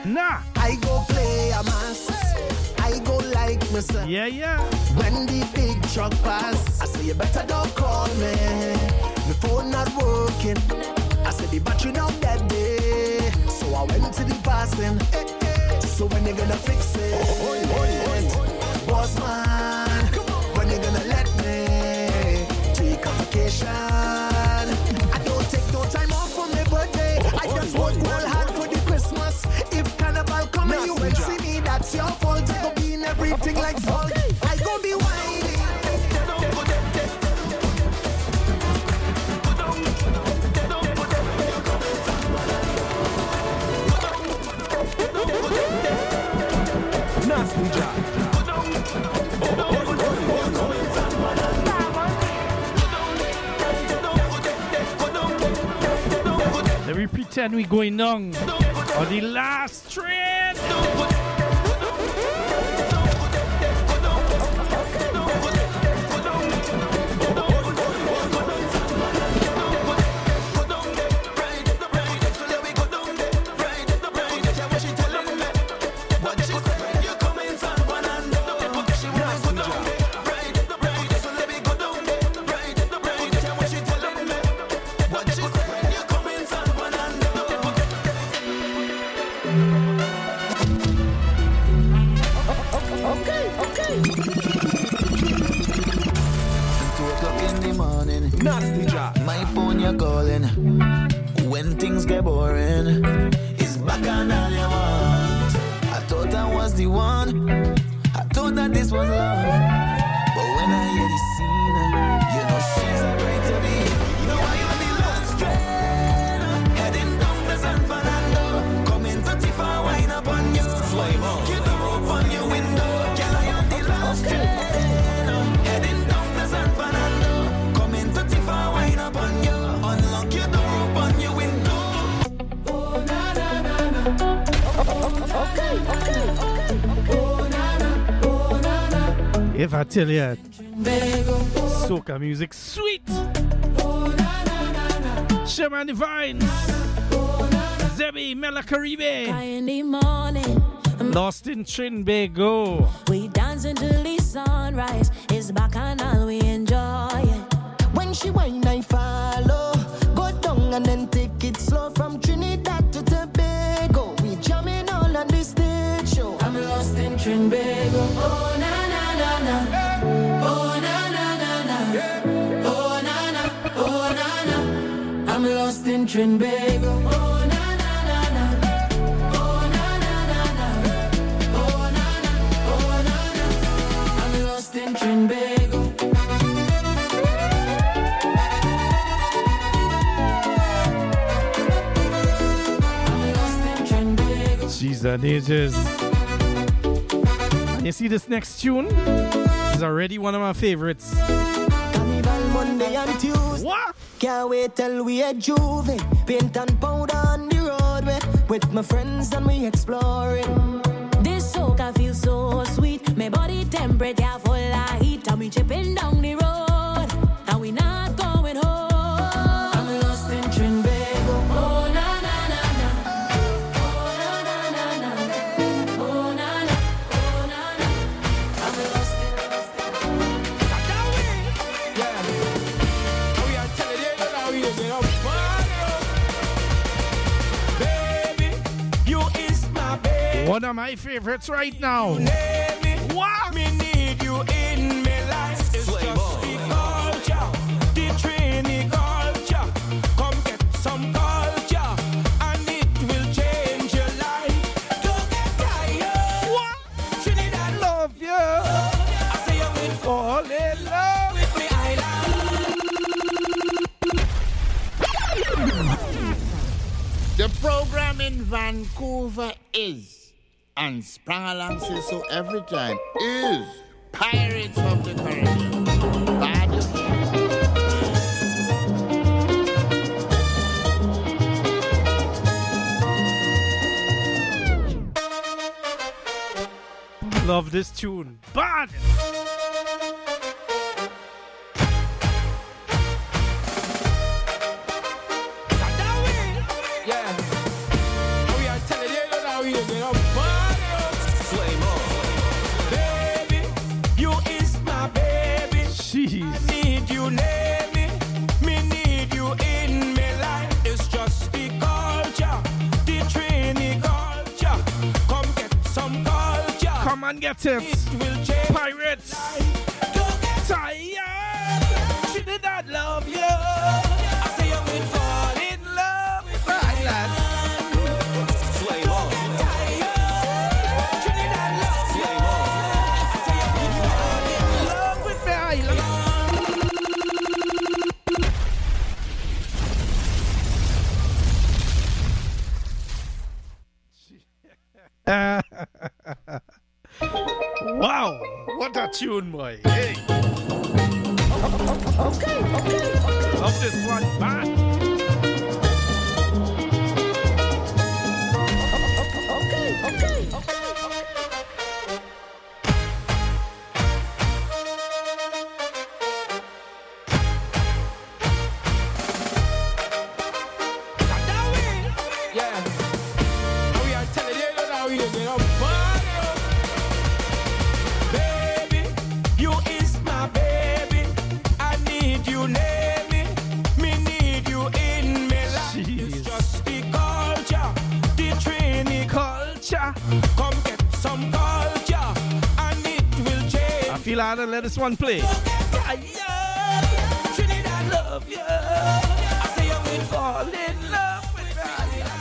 Nah. I go play a mass. I go like myself. Yeah. When the big truck pass, I say you better don't call me. My phone not working. I said the battery not dead day. So I went to the passing. So when you gonna fix it? Boss man, when you gonna let me take a vacation? I don't take no time off for my birthday. I just work all hard for the Christmas. If Carnival come and you will see me, that's your fault. I go be in everything like salt. I go be whining. Nasty Jack. Let me pretend we going down on the last train. Nasty Jack. My phone you're calling. When things get boring, it's back on all you want. I thought I was the one. I thought that this was love. But when I hear the scene, you know she's a great to be. You know I on the last train, heading down to San Fernando. Coming to Tifa, wine up on you. Flame on. Get the rope on your window. Girl, I on the last train, heading down to San Fernando. Coming to Tifa, wine up on you. Unlock your door, open your window. Oh, na, na, na, na. Okay. Oh, na, na. Oh, na, na. If I tell you, soca music sweet. Shaman Divine, Zebby, Mela Caribe, In the morning, Lost in Trinbago. we dance until the sunrise. It's back and all we enjoy it. When she whine, I follow. Go down and then take it slow from Trinidad to Tobago. We jamming all on the stage show. I'm lost in Trinbago. Oh na na na na. Oh na na na na. Oh na na. Oh na na. I'm lost in Trinbago. Oh na na na na. Oh na na na na. Oh na na. Oh na na. I'm lost in Trinbago. She's an ages. And you see this next tune? It's already one of my favorites. Carnival Monday and Tuesday. What? Can't wait till we at Juve. Paint and powder on the roadway. With my friends and we exploring. This soca feels so sweet. My body temperature full of heat. And we chipping down the road. And we not going home. I'm lost in Trinbago. Oh na na na na. Oh na na na na. Oh na na. Oh na na. I'm lost in. We are telling you now we are going baby, you is my baby. One of my favorites right now. What? Me need you in my life. It's just the culture, the trainee culture. Come get some culture, and it will change your life. Don't get tired. What? Trinidad Love you. I say you will Fall in love. with me island. The program in Vancouver is, and sprang along say so every time, is Pirates of the Caribbean. Bad. Love this tune. Bad. Yeah. We are telling you now we you get up, party up. Flame on. Baby, you is my baby. Jeez. I need you, name me. Me need you in my life. It's just the culture, the Trini culture. Come get some culture. Come and get it. It will change. Pirates. Don't get Tired. She did not love you. I say you will fall in love with my island. Flame on. Trinidad love. Flame on. I say you will fall in love with my island. Wow, what a tune, boy. Hey. Okay. Love this one, man. Okay. Yeah. We are telling you now we get up. Baby, you is my baby. I need you, name me. Me need you in my life. Jeez. It's just the culture, the Trini culture. Come get some culture, and it will change. I feel I had to let this one play. Trinidad love you. I say you will fall in love with me.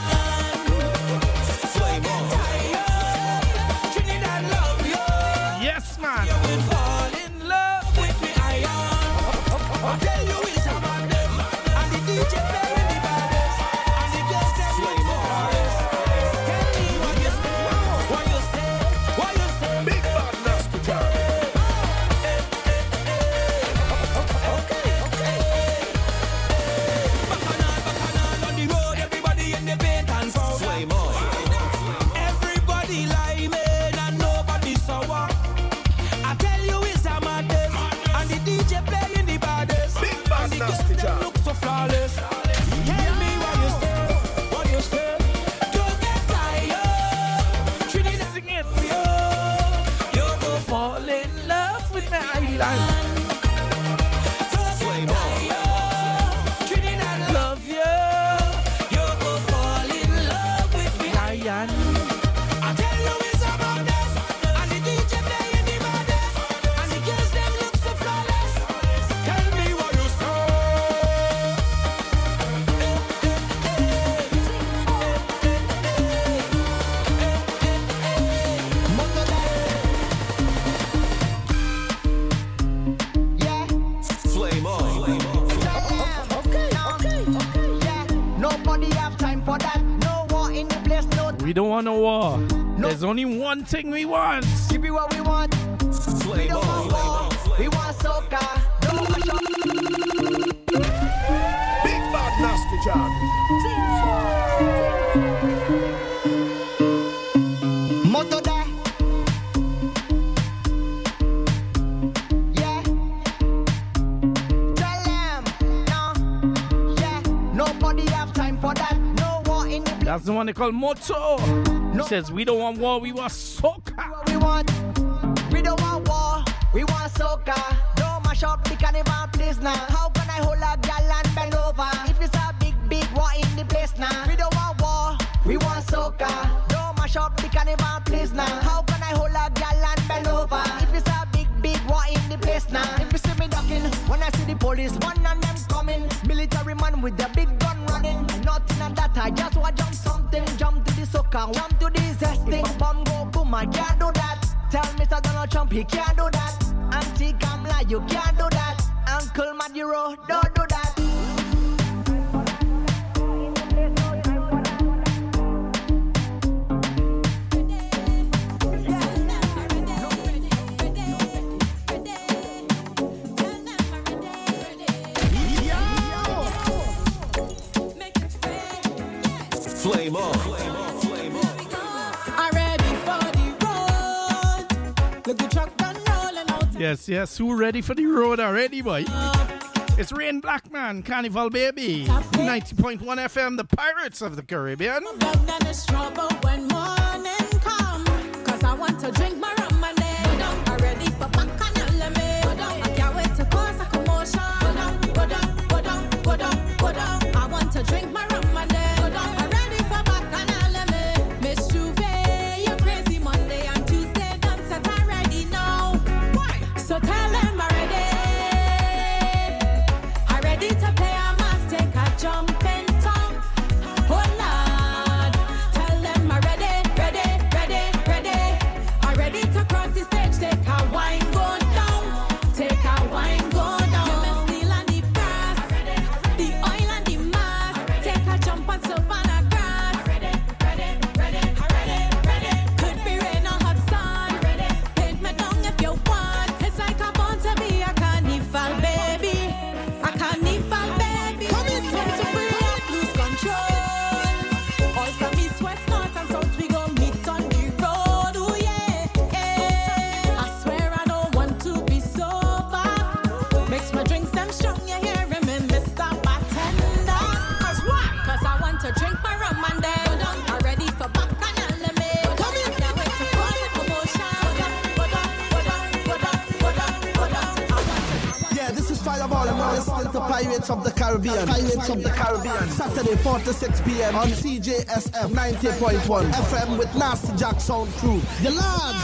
Flame on. Trinidad love you. Yes, man. You will fall in love with me. I'll tell you it's a man them. And the DJ playing the baddest. And the girls them look so flawless. Tell me what you say. Big bad nasty job. Bacchanal on the road. Everybody in the paint and powder. Flame on. Everybody liming and nobody sour. I tell you it's a madness. And the DJ playing the baddest. And the girls them look so flawless. Tell me what you say. Don't get tired. Trinidad sing it. You go fall in love with my island. Flame on. Trinidad love you. You go fall in love with me island. I tell you it's about this. And the DJ playing the baddest. And the girls them look so flawless. Tell me what you say. Yeah. Flame on. Okay. Yeah. Nobody have time for that. No war in the place. No. We don't want no war. There's only one thing we want. Give me what we want. We Flame don't want war. We want soca. No mash up. Big bad nasty job. Moto there. Yeah. Tell them. No. Yeah. Nobody have time for that. No war in the place. That's the one they call Moto. He says, we don't want war, we want soca. What we want. We don't want war. We want soca. No mash up the carnival place now. How can I hold a gal and bend over? If it's a big war in the place now. We don't want war. We want soca. No mash up the carnival place now. How can I hold a gal and bend over? If it's a big war in the place now. If you see me ducking, when I see the police, one of them coming. Military man with the big gun running. Nothing on that, I just want jump something. Jump to the soca, jump to the zesting. Bomb go boom, I can't do that. Tell Mr. Donald Trump he can't do that. Auntie Kamala, you can't do that. Uncle Maduro, don't do that. Flame on. I'm ready for the road. Look, the truck done rolling out. Yes, who ready for the road already, boy? It's Rain Blackman, Carnival Baby, 90.1 FM, the Pirates of the Caribbean. Down and it's trouble when morning Pirates of the Caribbean. Pirates of the Caribbean. Saturday 4 to 6 p.m. on CJSF 90.1 FM with Nasty Jack Sound Crew. The lads!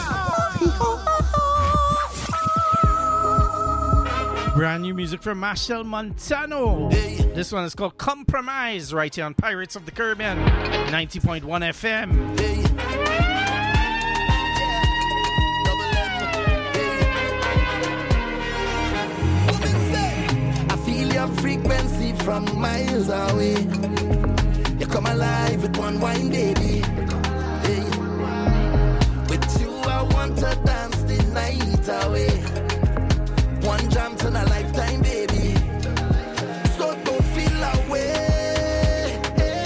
Brand new music from Machel Montano. This one is called Compromise, right here on Pirates of the Caribbean 90.1 FM. I feel your frequency from miles away. You come alive with one wine, baby. Hey. With you, I want to dance the night away. One jam to a lifetime, baby. So don't feel away.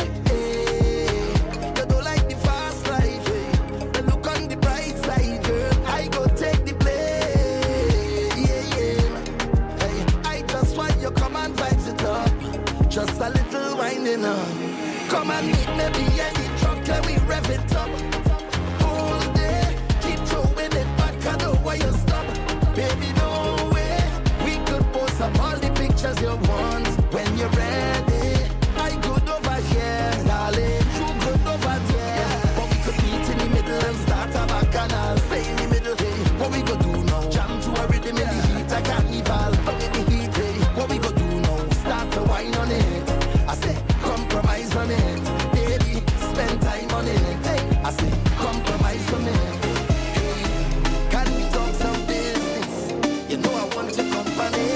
You don't like the fast life. But look on the bright side, girl. I go take the play. Hey, I just want you come and vibes it up. Just a little winding up. Come and meet me behind the truck. Let me rev it up. All day, keep throwing it back. I know why you stop. Baby, no way. Up all the pictures you want when you're ready. I good over here, darling. You good over there. But we could meet in the middle and start a bacchanal. Stay in the middle, hey. What we could do now? Jam to a rhythm in the heat, a carnival. But in the heat, hey. What we could do now? Start to wine on it. I say, compromise on it. Baby, spend time on it. Hey. I say, compromise on it. Hey, can we talk some business? You know I want your company.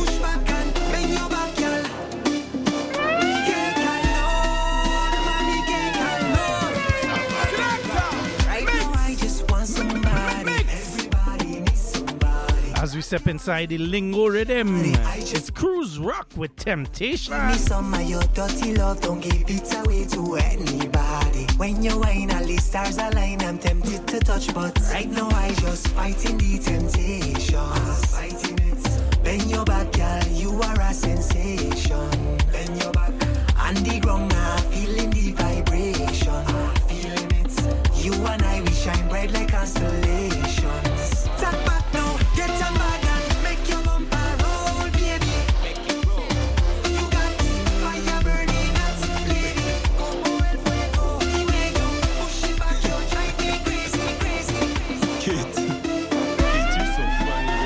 As we step inside the lingo rhythm, it's Cruise Rock with Temptation. Give me some of your dirty love, don't give it away to anybody. When you whine, all the stars align, I'm tempted to touch, but right now I just fighting the temptation. Fighting it. Bend your back, girl, you are a sensation. Bend your back, on the ground now, feeling the vibration. Feeling it. You and I, we shine bright like constellations. Tap back now, get some bag and make your bumper roll, baby. Make it roll. You got the fire burning hot, lady. Come on, fuego. The way you push it back, you drive me crazy, crazy. Kid, you're so funny,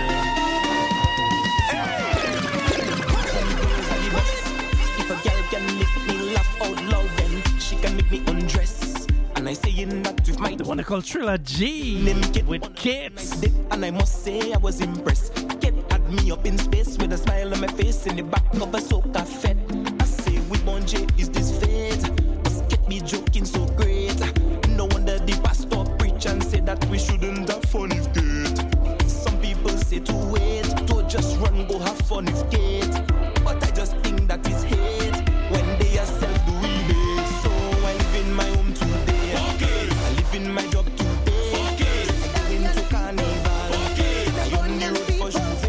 If a girl can make me laugh out loud, then she can make me undress. And I saying that with my The one called Trilla G with Kids. And I must say I was impressed. Kid had me up in space with a smile on my face in the back of a soca fed. I say with Bonje, is this fate? Must get me joking so great. No wonder the pastor preach and say that we shouldn't have fun if dead. Some people say to wait, to just run, go have fun if dead. But I just think that is hate when they are self-doing it. So I live in my home today. I live in my job today. Going to carnival. I on the road for Juve.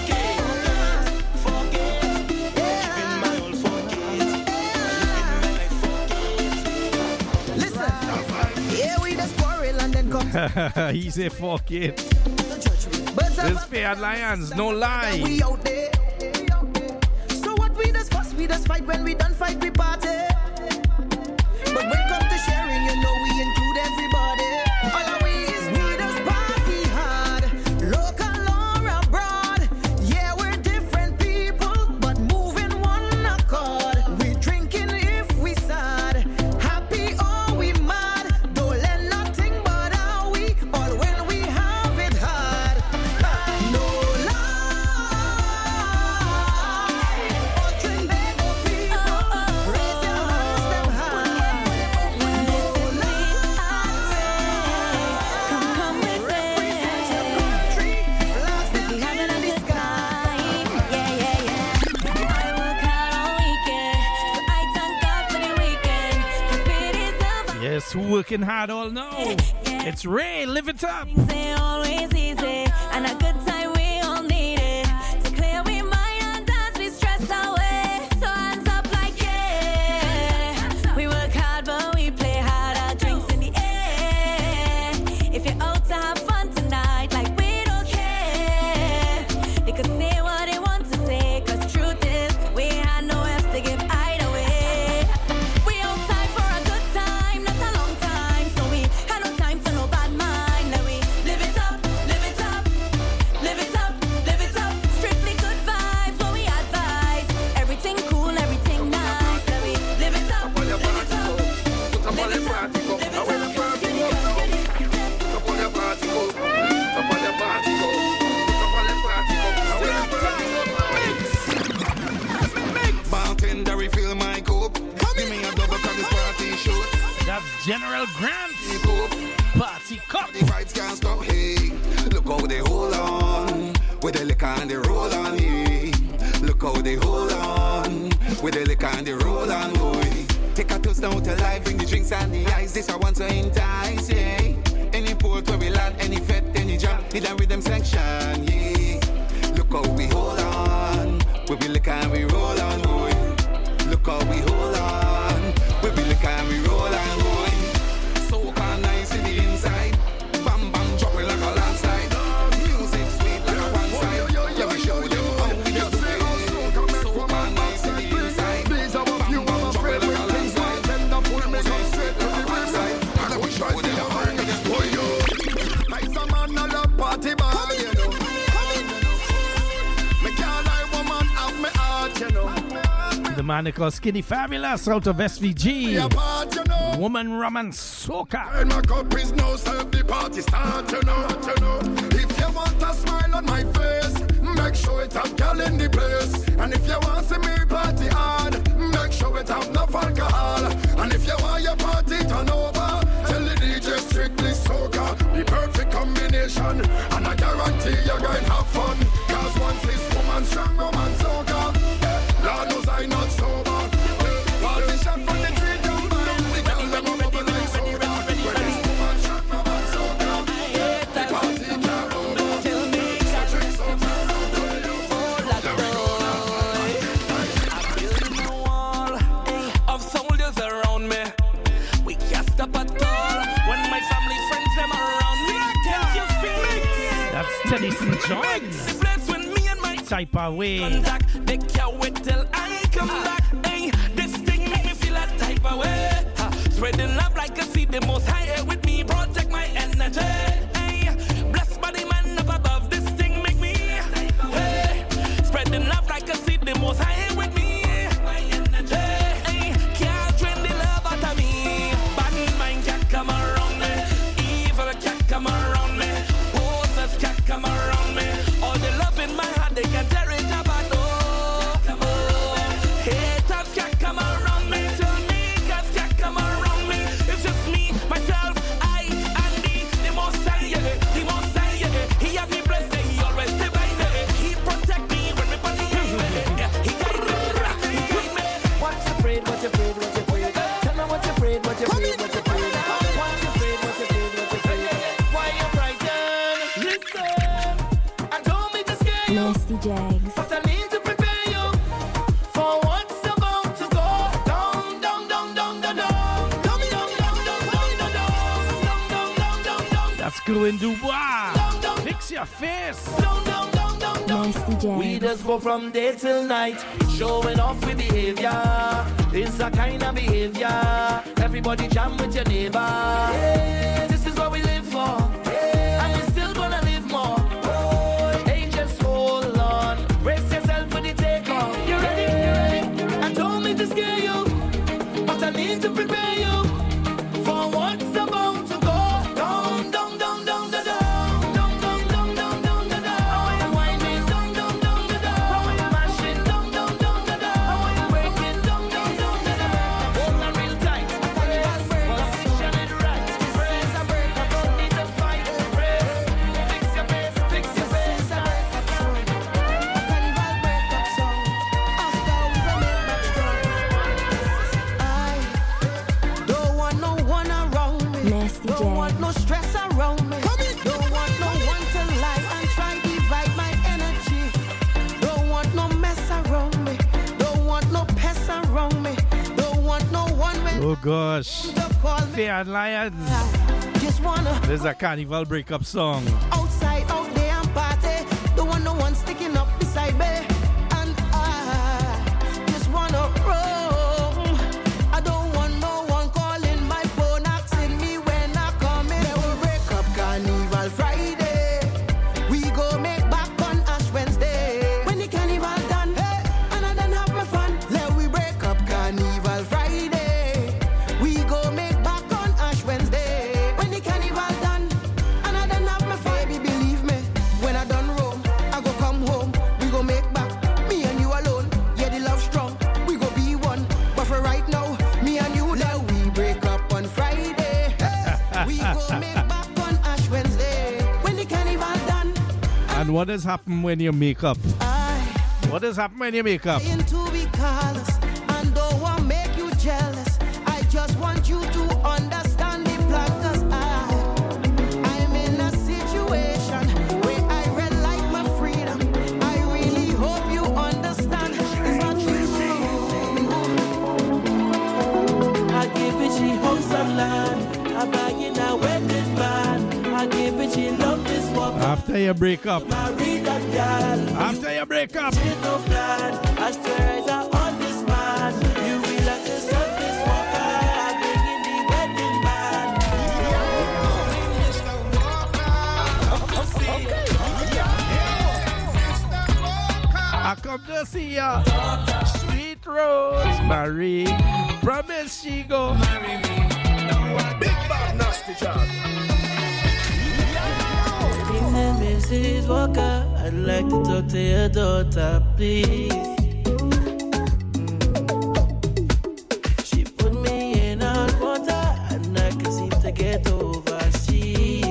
Forget. Giving my all, forget. Living my life, forget. Listen, yeah, we just quarrel and then come. He said fuck it. Birds of This a Fair Lions, no we lie. out there. So what we just fuss, we just fight. When we done fight, we party. But when come to sharing, you know we include everybody. All of we is we just party hard, local or abroad. Yeah, we're different people, but moving one accord. We drinking if we sad, happy or we mad. Don't let nothing bother we, all when we have it hard. No lie, all Trinbago people, raise your hands them high. Yes, working hard all now. It's Ray, live it up. They always easy, and a good time we all need it to clear we mind and dance we stress away. So hands up like yeah. We work hard but we play hard. Our drinks in the air. If you're out to have fun tonight, like we don't care. They could say what they want to say, 'cause truth is we had Hennessy cup. The vibes can't stop, hey. Look how they hold on. With the liquor and they roll on, hey. Look how they hold on. With the liquor and they roll on, boy. Take a toast down to life, bring the drinks and the ice. This I want to entice, yeah. Any port where we land, any fete, any jam, need a rhythm section, yeah. Look how we hold on. We be liquor and we roll on, boy. Look how we hold on. We be liquor and we roll on, boy. So nice in the inside. Bam bam dropping like a landslide. Music sweet like a one side. Yeah, we show them how we do it. So nice in the inside. These are a few of my favorite things. Music sweet like a one side. And we show them how we do it. Like some man a love party boy, you know. Me can't lie, woman have me heart, you know. The man they call Skinny Fabulous out of SVG. Woman, rum and soca. And my cup is no serve the party start, you know. If you want a smile on my face, make sure it have girl in the place. And if you want to see me party hard, make sure it have enough alcohol. And if you want your party turn over, tell the DJ strictly soca. The perfect combination, and I guarantee you're going to have fun. Cause once it's woman strong, woman soca. Lord knows I not sober. Party shot from the tree down by the girl them a bubble like soda. When it's woman strong, woman soca. The party can't over. Tell me, so drink some. I'm building a wall of soldiers around me. We can't stop at all when my family friends them around me. Can't you feel me? That's Teddy St. John's. The place when me and my Type of way. contact, they can't wait till I come back. Hey, this thing make me feel a type of way. Spreading love like a seed, the most high air with me, protect my energy. Hey, blessed by the man up above, this thing make me. Hey, spreading love like a seed, the most high air with me. Hey, can't drain the love out of me. Bad mind can't come around me. Evil can't come around me. Poses can't come around me. All the love in my heart, they can tear it apart. Haters can't come around me. Tell me, cause can't come around me. It's just me, myself, I, and the most high, yeah, the most high, yeah. He has me blessed, he always stay by me. He protect me when we put the highway. He guide me, he guide me. What's afraid, what you afraid, what you afraid? Tell me what you afraid, what you afraid, what you afraid? What's afraid, what you afraid, what you afraid? Why you frightened? Listen, I told me to scare you. Nasty Jags. But I need to prepare you for what's about to go down, down, down, down, down, down, down, down, down, down, down, down, down, down. That's Glue Dubois. Fix your face. Nasty Jags. We just go from day till night, showing off with behavior. It's a kind of behavior. Everybody jam with your neighbor. Yeah, this is what we live for. And we're still gonna live more. Hey, just hold on. Brace yourself for the takeoff. You ready? You ready? I told me to scare you, but I need to prepare you for what's about to go down, down, down, down, down, down. Don't want no stress around me. Don't want no one to lie and try to divide my energy. Don't want no mess around me. Don't want no pests around me. Don't want no one when Oh gosh. Fair and Lions. just wanna This is a carnival breakup song. outside out there and party. Don't want no one sticking up beside me. And I just wanna roam. I don't want no one calling my phone asking me when I come in. They will break up Carnival Friday. We go make back on Ash Wednesday. When the carnival done, hey, and I done have my fun. Let we break up Carnival Friday. We go make back on Ash Wednesday. When the carnival done, and I done have my fun. Baby, believe me, when I done roam, I go come home. We go make back, me and you alone. Yeah, the love strong, we go be one. But for right now, me and you, let we break up on Friday. We go make back on And what has happened when you make up? What has happened when you make up? To be callous, and though I make you jealous, I just want you to understand the plan, 'cause I'm in a situation where I really like my freedom. I really hope you understand. It's not true. I give it she house and land. I buy it a wedding band. I give it she love this walk. After you break up. After you break up. No plan. I swear eyes are on this man. You will have to stop this walker. I'm bringing the wedding band. I come to see ya. Sweet Rose Marie. Promise she go marry me. Big bad nasty job. Mrs. Walker, I'd like to talk to your daughter, please. She put me in hot water and I can seem to get over she.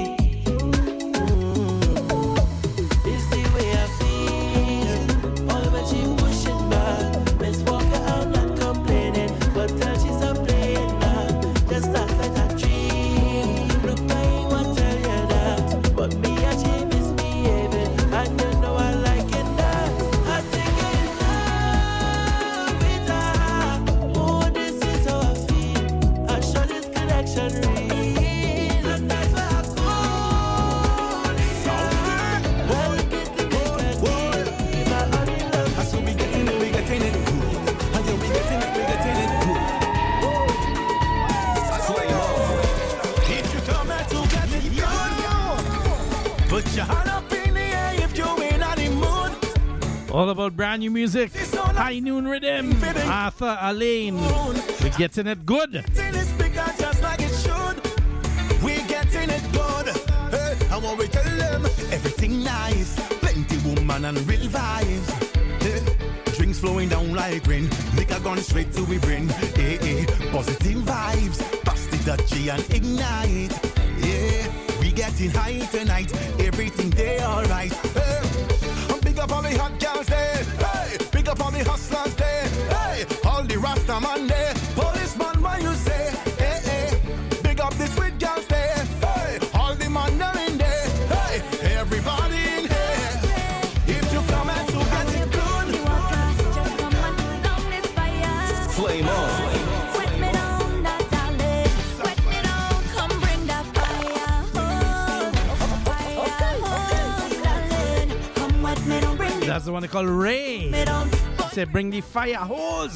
It's the way I feel. All when she pushing back. Miss Walker, I'm not complaining, but tell she's a playing now. Just act like a dream. Look, I ain't want to tell you that, but me and she misbehaving, and you know I like it that. I think it's love with her. Oh, this is how I feel. I show this connection real, and that's why I call it love. Well, get the big deal. If I only love you, so we getting it good. And yeah, we getting it good. If you come out to get it good, put your hand up in the air if you ain't on the mood. All about brand new music. High Noon Rhythm. Arthur Alain. We're getting it good. Getting it bigger just like it should. We getting it good. Hey, and when we tell them everything nice, plenty woman and real vibes. Hey, drinks flowing down like rain. Liquor gone straight to we brain. Hey, hey, positive vibes. Bust it dutchy and ignite. Yeah, we getting high tonight. Everything they alright. Hey, big up all the hot girls there. Hey, big up all the hustlers there. Hey, all the Rasta man there. Policeman, what you say? Hey, hey, big up the sweet girls there. Hey, all the man there in there. Hey, everybody in here. If you come and to get it good, Flame on. That's the one they call Ray. Say bring the fire hose.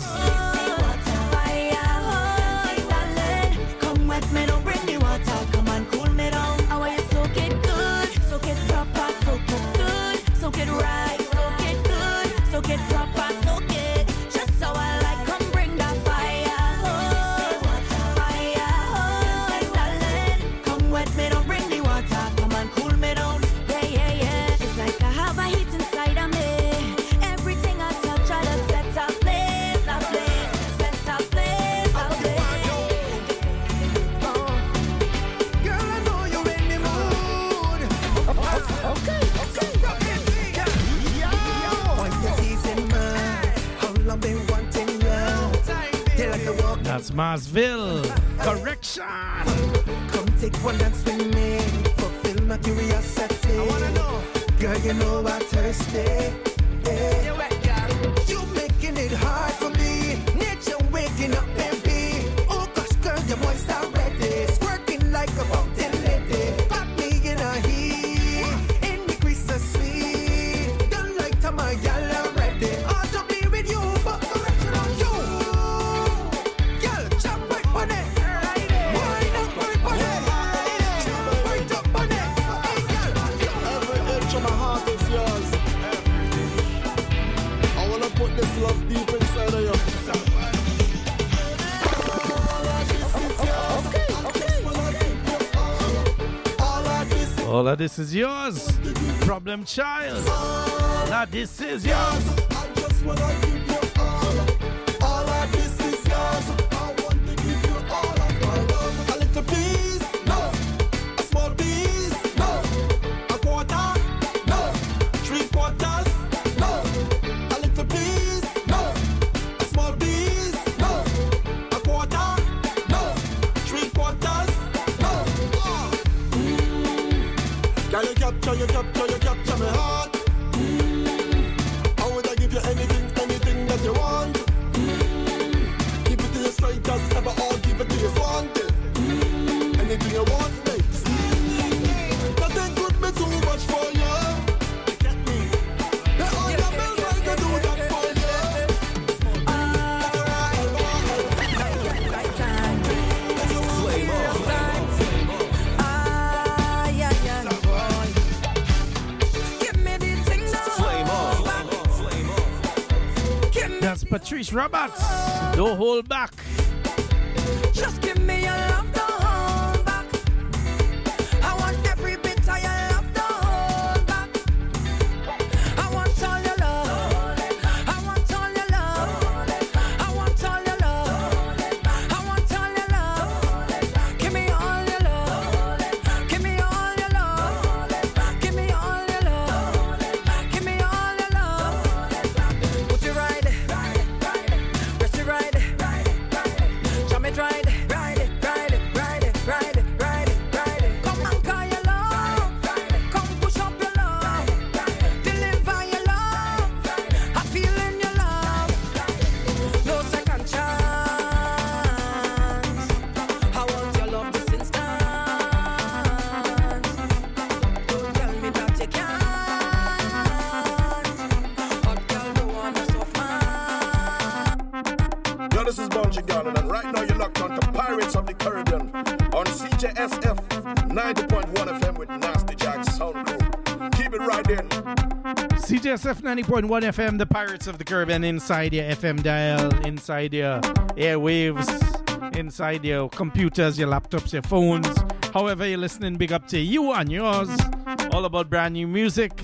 come wet me, don't bring the water. Come and cool me down. I want you soak it good, soak it proper, soak it good, soak it right, soak it good, soak it proper, soak it just so I like. Come bring that fire hose, darling. Come wet me, don't bring the water. Come and cool me down. Yeah, yeah, yeah. It's like I have a heat inside of me. Everything I touch, I just set a place, set a place, set a place. Girl, I know you're in the mood. Okay. Want your keys in mind? How long been wanting you? They like to walk. That's Marsville. Correction. Come take one dance with me. Fulfill my curiosity. I wanna know. Girl, you know I'm thirsty. Yeah. You making it hard for me. Nature waking up, baby. Oh gosh, girl, your voice already. Squirting like a fountain lady. Got me in a heat. In the grease of sweet. Don't like to my gal already. Ought to be with you, but correction on you. Girl, jump right on it. Wind up right on it. Jump right up on it. Hey, girl. Every inch of my heart is yours. I wanna put this love deep inside of you. All of this is yours. Problem child. Now this is yours. I just wanna give you all of this is yours. I want to give you all of my love. A little piece, no. A small piece, no. A quarter, no. A you capture my heart. How would I give you anything that you want? Keep it to you straight as ever, or give it to you wanted. Anything you want, mate. Nothing could be too much for you. Get me. The other bills I can do that for you. That's Patrice Roberts. Don't hold back. Just give me your love, don't hold back. I want every bit of your love, don't hold back. I want all your love. I want all your love. I want all your love. I want all your love. Give me all your love. Give me all your love. Give me all your love. Give me all your love. Put it right. Press it right. Jam it right. Ride it. Come and call your love. Come push up your love. Deliver your love. I feel in your love. No second chance. I want your love this instant. Don't tell me that you can't. Hot girl, no one is soft man. Yo, this is Bunji Garland, and right now you're locked on to Pirates of the Caribbean on CJSF 90.1 FM with Nasty Jack Sound Crew. Keep it right in. CJSF 90.1 FM, the Pirates of the Caribbean, inside your FM dial, inside your airwaves, inside your computers, your laptops, your phones. However you're listening, big up to you and yours. All about brand new music.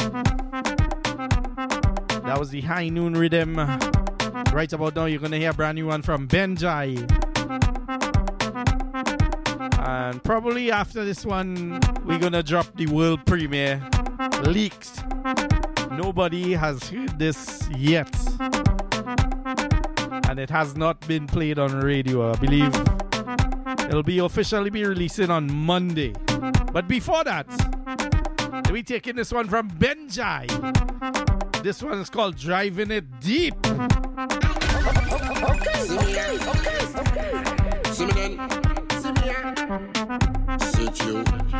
That was the High Noon Rhythm. Right about now, you're going to hear a brand new one from Benjai. And probably after this one, we're going to drop the world premiere, Leaked. Nobody has heard this yet. And it has not been played on radio, I believe. It'll be officially be releasing on Monday. But before that, we're taking this one from Benjai. This one is called Driving It Deep. Okay. See me then. Sit you.